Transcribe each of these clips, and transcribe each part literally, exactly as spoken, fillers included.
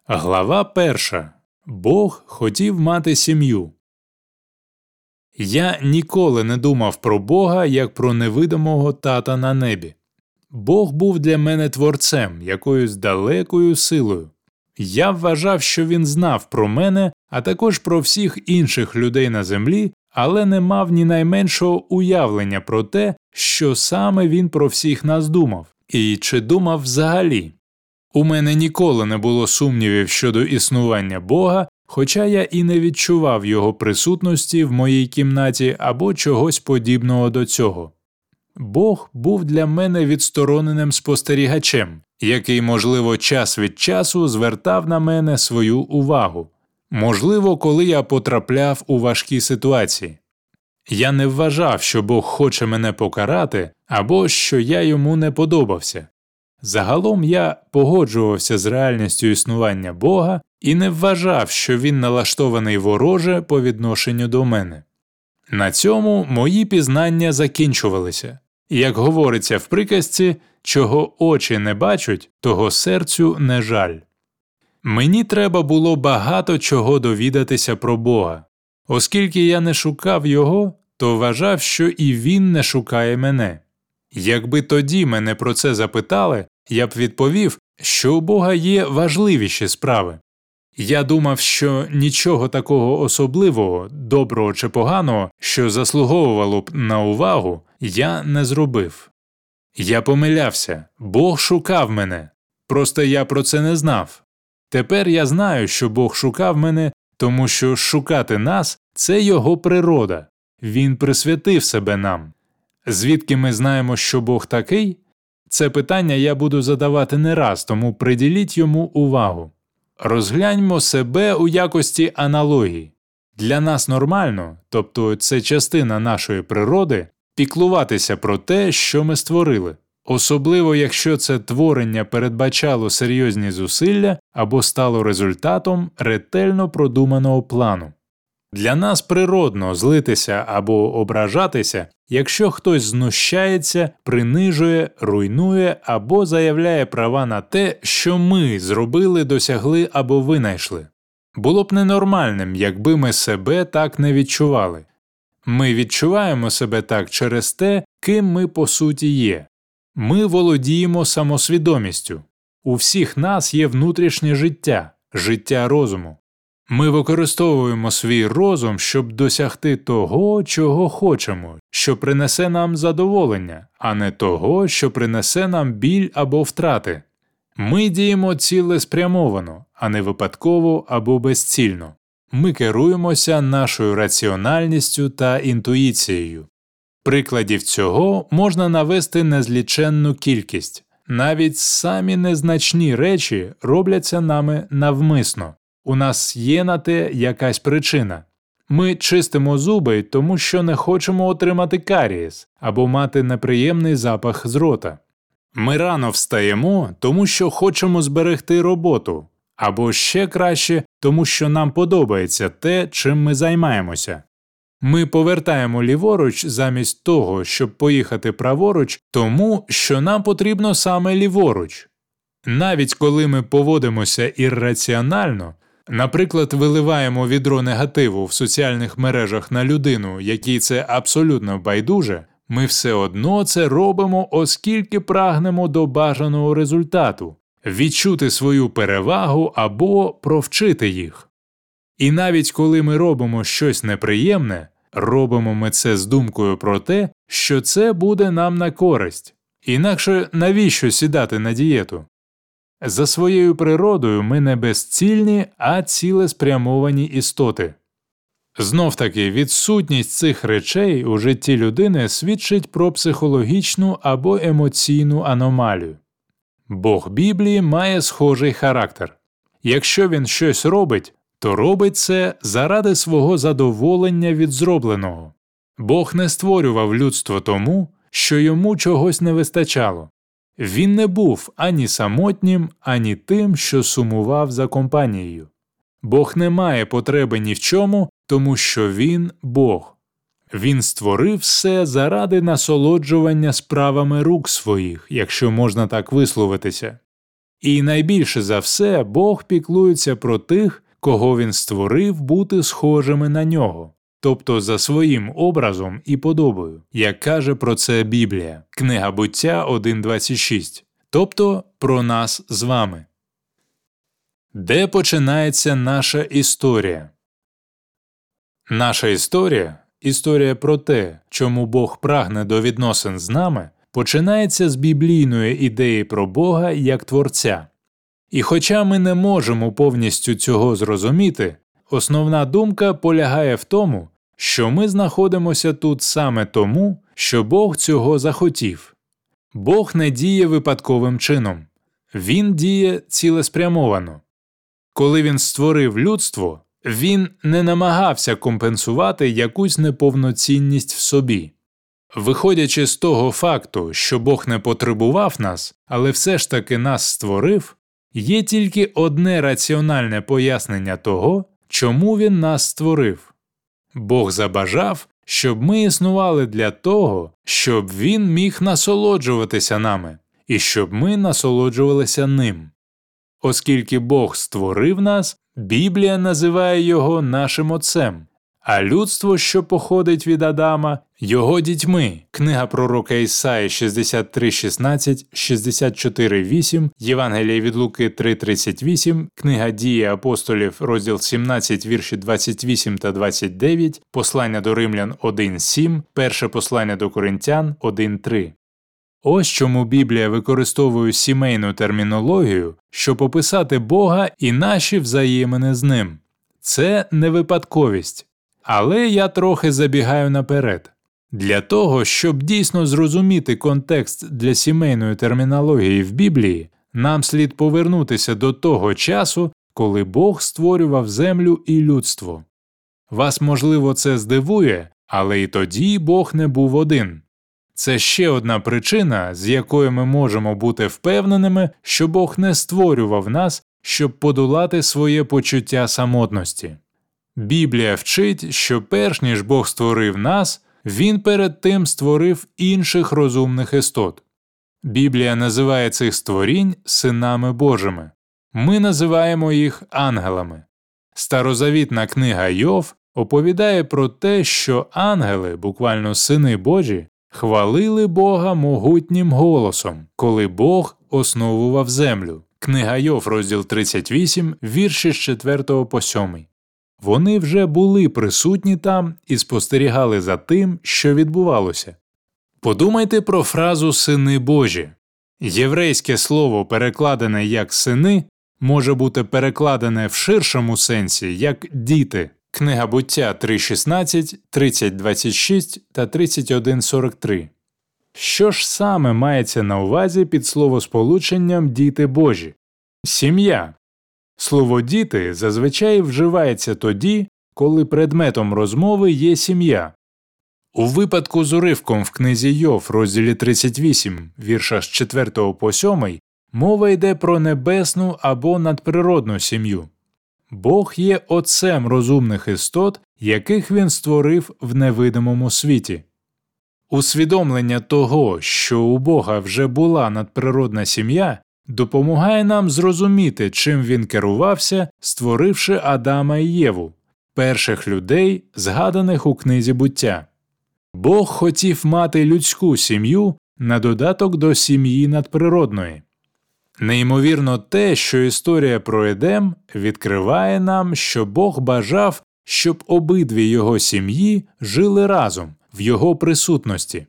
Глава перша. Бог хотів мати сім'ю. Я ніколи не думав про Бога, як про невидимого тата на небі. Бог був для мене творцем, якоюсь далекою силою. Я вважав, що він знав про мене, а також про всіх інших людей на землі, але не мав ні найменшого уявлення про те, що саме він про всіх нас думав, і чи думав взагалі. У мене ніколи не було сумнівів щодо існування Бога, хоча я і не відчував його присутності в моїй кімнаті або чогось подібного до цього. Бог був для мене відстороненим спостерігачем, який, можливо, час від часу звертав на мене свою увагу. Можливо, коли я потрапляв у важкі ситуації. Я не вважав, що Бог хоче мене покарати, або що я йому не подобався. Загалом я погоджувався з реальністю існування Бога і не вважав, що він налаштований вороже по відношенню до мене. На цьому мої пізнання закінчувалися. Як говориться в приказці, чого очі не бачать, того серцю не жаль. Мені треба було багато чого довідатися про Бога. Оскільки я не шукав його, то вважав, що і він не шукає мене. Якби тоді мене про це запитали, я б відповів, що у Бога є важливіші справи. Я думав, що нічого такого особливого, доброго чи поганого, що заслуговувало б на увагу, я не зробив. Я помилявся, Бог шукав мене, просто я про це не знав. Тепер я знаю, що Бог шукав мене, тому що шукати нас – це його природа, він присвятив себе нам. Звідки ми знаємо, що Бог такий? Це питання я буду задавати не раз, тому приділіть йому увагу. Розгляньмо себе у якості аналогії. Для нас нормально, тобто це частина нашої природи, піклуватися про те, що ми створили. Особливо, якщо це творення передбачало серйозні зусилля або стало результатом ретельно продуманого плану. Для нас природно злитися або ображатися, якщо хтось знущається, принижує, руйнує або заявляє права на те, що ми зробили, досягли або винайшли. Було б ненормальним, якби ми себе так не відчували. Ми відчуваємо себе так через те, ким ми по суті є. Ми володіємо самосвідомістю. У всіх нас є внутрішнє життя, життя розуму. Ми використовуємо свій розум, щоб досягти того, чого хочемо, що принесе нам задоволення, а не того, що принесе нам біль або втрати. Ми діємо цілеспрямовано, а не випадково або безцільно. Ми керуємося нашою раціональністю та інтуїцією. Прикладів цього можна навести незліченну кількість. Навіть самі незначні речі робляться нами навмисно. У нас є на те якась причина. Ми чистимо зуби, тому що не хочемо отримати карієс або мати неприємний запах з рота. Ми рано встаємо, тому що хочемо зберегти роботу. Або ще краще, тому що нам подобається те, чим ми займаємося. Ми повертаємо ліворуч замість того, щоб поїхати праворуч, тому що нам потрібно саме ліворуч. Навіть коли ми поводимося ірраціонально, наприклад, виливаємо відро негативу в соціальних мережах на людину, якій це абсолютно байдуже, ми все одно це робимо, оскільки прагнемо до бажаного результату – відчути свою перевагу або провчити їх. І навіть коли ми робимо щось неприємне, робимо ми це з думкою про те, що це буде нам на користь. Інакше навіщо сідати на дієту? За своєю природою ми не безцільні, а цілеспрямовані істоти. Знов-таки, відсутність цих речей у житті людини свідчить про психологічну або емоційну аномалію. Бог Біблії має схожий характер. Якщо він щось робить, то робить це заради свого задоволення від зробленого. Бог не створював людство тому, що йому чогось не вистачало. Він не був ані самотнім, ані тим, що сумував за компанією. Бог не має потреби ні в чому, тому що він – Бог. Він створив все заради насолоджування справами рук своїх, якщо можна так висловитися. І найбільше за все Бог піклується про тих, кого Він створив бути схожими на Нього, тобто за своїм образом і подобою, як каже про це Біблія, Книга Буття один двадцять шість, тобто про нас з вами. Де починається наша історія? Наша історія, історія про те, чому Бог прагне до відносин з нами, починається з біблійної ідеї про Бога як Творця. І хоча ми не можемо повністю цього зрозуміти, основна думка полягає в тому, що ми знаходимося тут саме тому, що Бог цього захотів. Бог не діє випадковим чином. Він діє цілеспрямовано. Коли Він створив людство, Він не намагався компенсувати якусь неповноцінність в собі. Виходячи з того факту, що Бог не потребував нас, але все ж таки нас створив, є тільки одне раціональне пояснення того, чому Він нас створив. Бог забажав, щоб ми існували для того, щоб Він міг насолоджуватися нами, і щоб ми насолоджувалися Ним. Оскільки Бог створив нас, Біблія називає Його нашим Отцем, а людство, що походить від Адама, Його дітьми. Книга пророка Ісаї шістдесят три шістнадцять, шістдесят чотири вісім, Євангеліє від Луки три тридцять вісім, Книга Дії апостолів, розділ сімнадцять, вірші двадцять вісім та двадцять дев'ять, Послання до Римлян один сім, Перше послання до Коринтян один три. Ось чому Біблія використовує сімейну термінологію, щоб описати Бога і наші взаємини з Ним. Це не випадковість. Але я трохи забігаю наперед. Для того, щоб дійсно зрозуміти контекст для сімейної термінології в Біблії, нам слід повернутися до того часу, коли Бог створював землю і людство. Вас, можливо, це здивує, але і тоді Бог не був один. Це ще одна причина, з якої ми можемо бути впевненими, що Бог не створював нас, щоб подолати своє почуття самотності. Біблія вчить, що перш ніж Бог створив нас, Він перед тим створив інших розумних істот. Біблія називає цих створінь синами Божими. Ми називаємо їх ангелами. Старозавітна книга Йов оповідає про те, що ангели, буквально сини Божі, хвалили Бога могутнім голосом, коли Бог основував землю. Книга Йов, розділ тридцять вісім, вірші з четвертого по сьомий. Вони вже були присутні там і спостерігали за тим, що відбувалося. Подумайте про фразу «сини Божі». Єврейське слово, перекладене як «сини», може бути перекладене в ширшому сенсі як «діти». Книга Буття три шістнадцять, тридцять двадцять шість та тридцять один сорок три. Що ж саме мається на увазі під словосполученням «діти Божі»? Сім'я. Слово «діти» зазвичай вживається тоді, коли предметом розмови є сім'я. У випадку з уривком в книзі Йов, розділі тридцять вісім, віршах з четвертого по сьомий, мова йде про небесну або надприродну сім'ю. Бог є отцем розумних істот, яких Він створив в невидимому світі. Усвідомлення того, що у Бога вже була надприродна сім'я, допомагає нам зрозуміти, чим Він керувався, створивши Адама і Єву, перших людей, згаданих у книзі Буття. Бог хотів мати людську сім'ю на додаток до сім'ї надприродної. Неймовірно те, що історія про Едем відкриває нам, що Бог бажав, щоб обидві його сім'ї жили разом, в його присутності.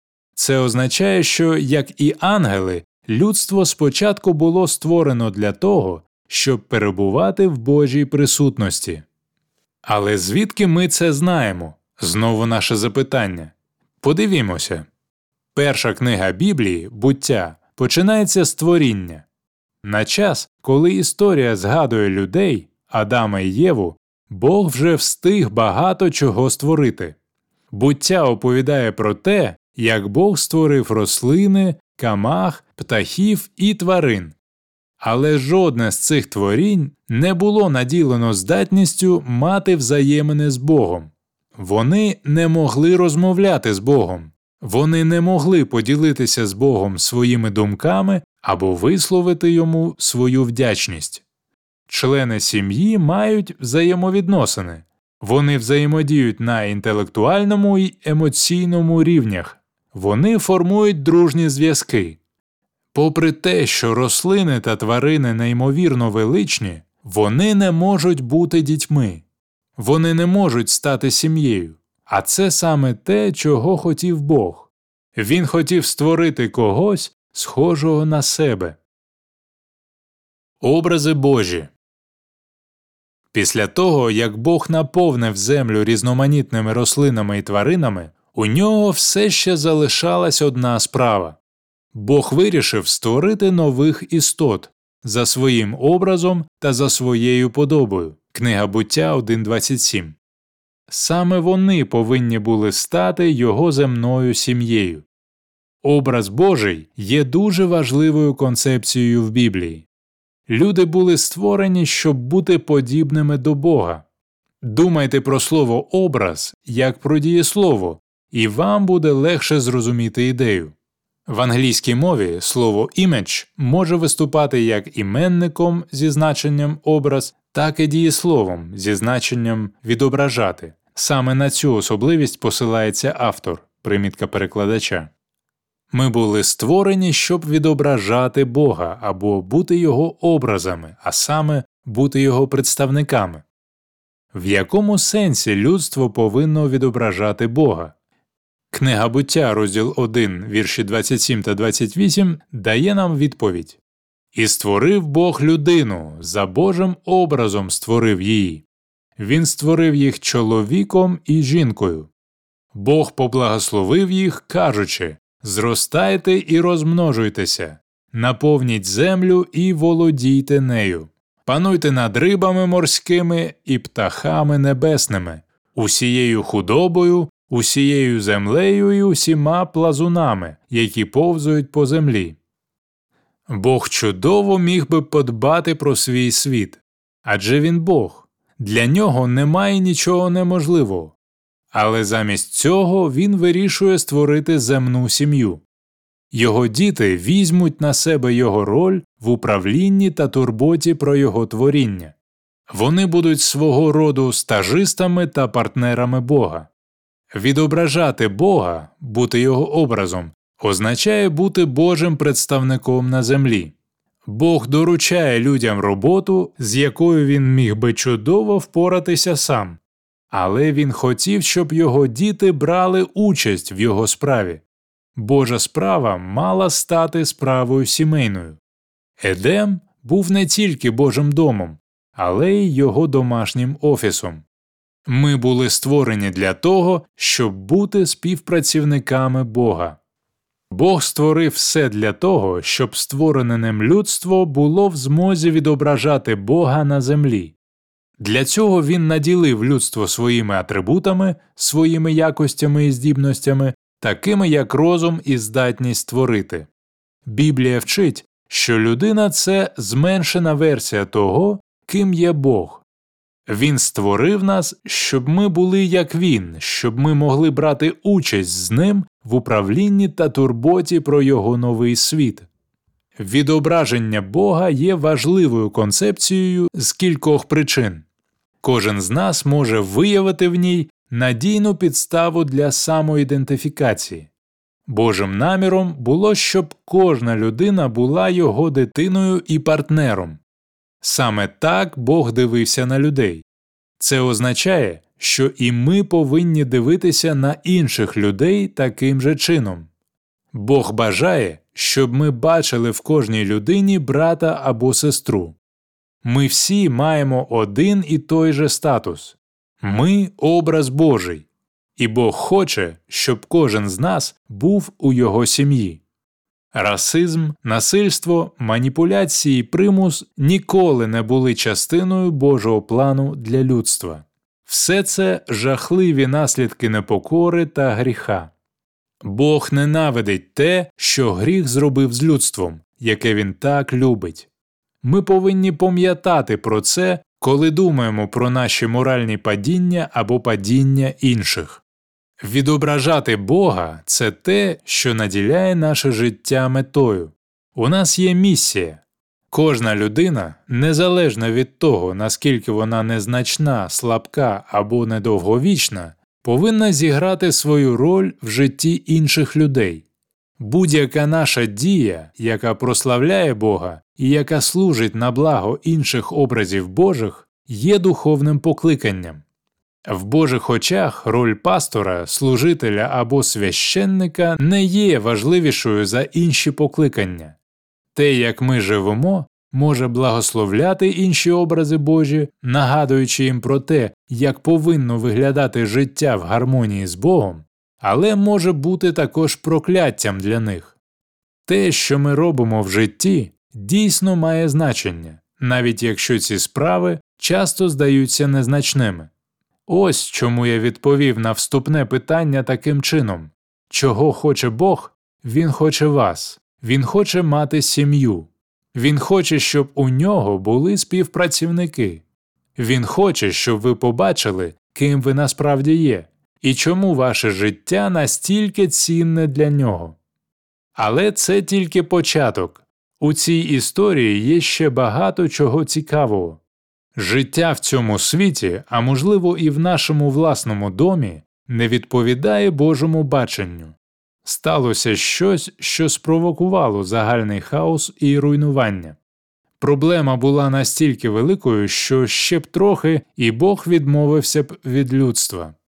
Це означає, що, як і ангели, людство спочатку було створено для того, щоб перебувати в Божій присутності. Але звідки ми це знаємо? Знову наше запитання. Подивімося. Перша книга Біблії, Буття, починається з творіння. На час, коли історія згадує людей, Адама і Єву, Бог вже встиг багато чого створити. Буття оповідає про те, як Бог створив рослини, камах, птахів і тварин. Але жодне з цих творінь не було наділено здатністю мати взаємини з Богом. Вони не могли розмовляти з Богом. Вони не могли поділитися з Богом своїми думками або висловити йому свою вдячність. Члени сім'ї мають взаємовідносини. Вони взаємодіють на інтелектуальному і емоційному рівнях. Вони формують дружні зв'язки. Попри те, що рослини та тварини неймовірно величні, вони не можуть бути дітьми. Вони не можуть стати сім'єю. А це саме те, чого хотів Бог. Він хотів створити когось, схожого на себе. Образи Божі. Після того, як Бог наповнив землю різноманітними рослинами і тваринами, у нього все ще залишалась одна справа. Бог вирішив створити нових істот за своїм образом та за своєю подобою. Книга Буття один двадцять сім. Саме вони повинні були стати його земною сім'єю. Образ Божий є дуже важливою концепцією в Біблії. Люди були створені, щоб бути подібними до Бога. Думайте про слово «образ» як про дієслово, і вам буде легше зрозуміти ідею. В англійській мові слово «image» може виступати як іменником зі значенням «образ», так і дієсловом зі значенням «відображати». Саме на цю особливість посилається автор, примітка перекладача. Ми були створені, щоб відображати Бога або бути Його образами, а саме бути Його представниками. В якому сенсі людство повинно відображати Бога? Книга Буття, розділ один, вірші двадцять сім та двадцять вісім, дає нам відповідь. «І створив Бог людину, за Божим образом створив її. Він створив їх чоловіком і жінкою. Бог поблагословив їх, кажучи, зростайте і розмножуйтеся, наповніть землю і володійте нею. Пануйте над рибами морськими і птахами небесними, усією худобою, усією землею і усіма плазунами, які повзують по землі». Бог чудово міг би подбати про свій світ. Адже він Бог. Для нього немає нічого неможливого. Але замість цього він вирішує створити земну сім'ю. Його діти візьмуть на себе його роль в управлінні та турботі про його творіння. Вони будуть свого роду стажистами та партнерами Бога. Відображати Бога, бути його образом, означає бути Божим представником на землі. Бог доручає людям роботу, з якою він міг би чудово впоратися сам. Але він хотів, щоб його діти брали участь в його справі. Божа справа мала стати справою сімейною. Едем був не тільки Божим домом, але й його домашнім офісом. Ми були створені для того, щоб бути співпрацівниками Бога. Бог створив все для того, щоб створене ним людство було в змозі відображати Бога на землі. Для цього він наділив людство своїми атрибутами, своїми якостями і здібностями, такими як розум і здатність творити. Біблія вчить, що людина – це зменшена версія того, ким є Бог. Він створив нас, щоб ми були як Він, щоб ми могли брати участь з Ним в управлінні та турботі про Його новий світ. Відображення Бога є важливою концепцією з кількох причин. Кожен з нас може виявити в ній надійну підставу для самоідентифікації. Божим наміром було, щоб кожна людина була його дитиною і партнером. Саме так Бог дивився на людей. Це означає, що і ми повинні дивитися на інших людей таким же чином. Бог бажає, щоб ми бачили в кожній людині брата або сестру. Ми всі маємо один і той же статус. Ми – образ Божий. І Бог хоче, щоб кожен з нас був у його сім'ї. Расизм, насильство, маніпуляції і примус ніколи не були частиною Божого плану для людства. Все це жахливі наслідки непокори та гріха. Бог ненавидить те, що гріх зробив з людством, яке він так любить. Ми повинні пам'ятати про це, коли думаємо про наші моральні падіння або падіння інших. Відображати Бога – це те, що наділяє наше життя метою. У нас є місія. Кожна людина, незалежно від того, наскільки вона незначна, слабка або недовговічна, повинна зіграти свою роль в житті інших людей. Будь-яка наша дія, яка прославляє Бога і яка служить на благо інших образів Божих, є духовним покликанням. В Божих очах роль пастора, служителя або священника не є важливішою за інші покликання. Те, як ми живемо, може благословляти інші образи Божі, нагадуючи їм про те, як повинно виглядати життя в гармонії з Богом, але може бути також прокляттям для них. Те, що ми робимо в житті, дійсно має значення, навіть якщо ці справи часто здаються незначними. Ось чому я відповів на вступне питання таким чином. Чого хоче Бог? Він хоче вас. Він хоче мати сім'ю. Він хоче, щоб у нього були співпрацівники. Він хоче, щоб ви побачили, ким ви насправді є, і чому ваше життя настільки цінне для нього. Але це тільки початок. У цій історії є ще багато чого цікавого. Життя в цьому світі, а можливо і в нашому власному домі, не відповідає Божому баченню. Сталося щось, що спровокувало загальний хаос і руйнування. Проблема була настільки великою, що ще б трохи, і Бог відмовився б від людства.